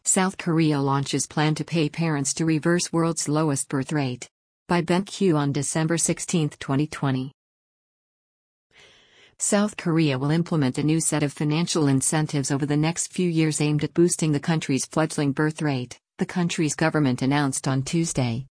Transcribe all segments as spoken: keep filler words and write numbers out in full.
South Korea launches plan to pay parents to reverse world's lowest birth rate. By BenQ on December sixteenth, twenty twenty. South Korea will implement a new set of financial incentives over the next few years aimed at boosting the country's fledgling birth rate, the country's government announced on Tuesday.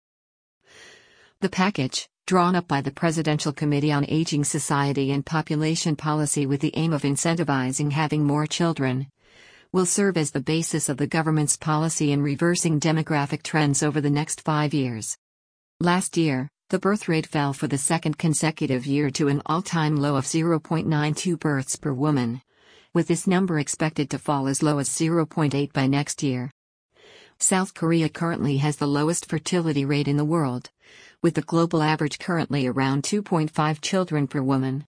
The package, drawn up by the Presidential Committee on Aging Society and Population Policy with the aim of incentivizing having more children, will serve as the basis of the government's policy in reversing demographic trends over the next five years. Last year, the birth rate fell for the second consecutive year to an all-time low of zero point nine two births per woman, with this number expected to fall as low as zero point eight by next year. South Korea currently has the lowest fertility rate in the world, with the global average currently around two point five children per woman.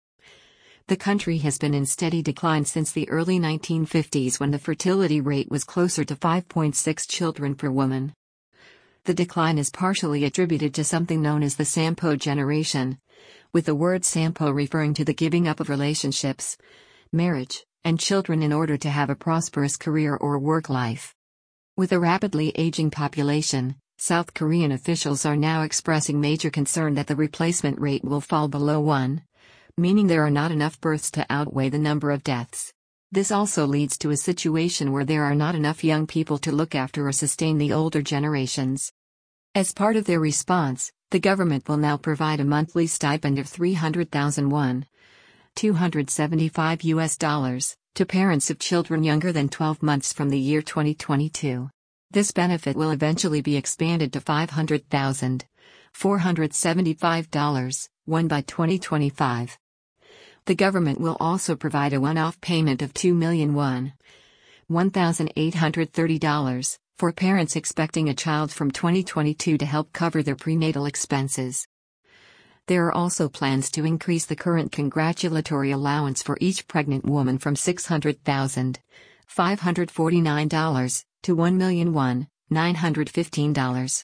The country has been in steady decline since the early nineteen fifties when the fertility rate was closer to five point six children per woman. The decline is partially attributed to something known as the Sampo generation, with the word Sampo referring to the giving up of relationships, marriage, and children in order to have a prosperous career or work life. With a rapidly aging population, South Korean officials are now expressing major concern that the replacement rate will fall below one, meaning there are not enough births to outweigh the number of deaths. This also leads to a situation where there are not enough young people to look after or sustain the older generations. As part of their response, the government will now provide a monthly stipend of three hundred thousand won, two hundred seventy-five U S dollars, to parents of children younger than twelve months from the year twenty twenty-two. This benefit will eventually be expanded to five hundred thousand, four hundred seventy-five dollars, won by twenty twenty-five. The government will also provide a one-off payment of two million won, one thousand eight hundred thirty dollars, for parents expecting a child from twenty twenty-two to help cover their prenatal expenses. There are also plans to increase the current congratulatory allowance for each pregnant woman from six hundred thousand, five hundred forty-nine dollars to one million won, nine hundred fifteen dollars.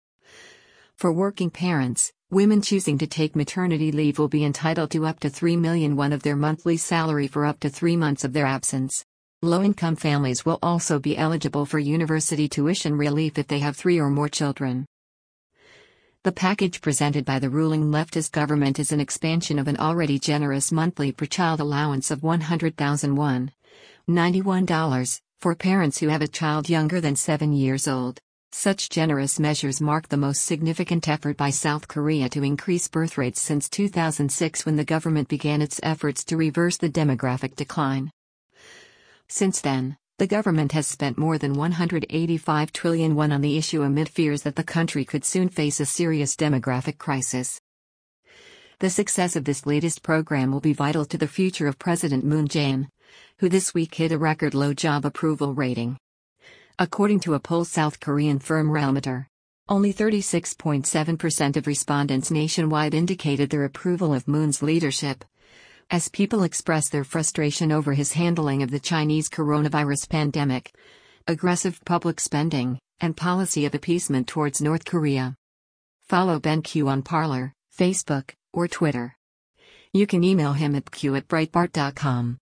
For working parents, women choosing to take maternity leave will be entitled to up to three million won of their monthly salary for up to three months of their absence. Low-income families will also be eligible for university tuition relief if they have three or more children. The package presented by the ruling leftist government is an expansion of an already generous monthly per-child allowance of one hundred thousand won, ninety-one dollars, for parents who have a child younger than seven years old. Such generous measures mark the most significant effort by South Korea to increase birth rates since two thousand six, when the government began its efforts to reverse the demographic decline. Since then, the government has spent more than one hundred eighty-five trillion won on the issue amid fears that the country could soon face a serious demographic crisis. The success of this latest program will be vital to the future of President Moon Jae-in, who this week hit a record low job approval rating. According to a poll South Korean firm Realmeter, only thirty-six point seven percent of respondents nationwide indicated their approval of Moon's leadership, as people express their frustration over his handling of the Chinese coronavirus pandemic, aggressive public spending, and policy of appeasement towards North Korea. Follow BenQ on Parler, Facebook, or Twitter. You can email him at q at breitbart dot com.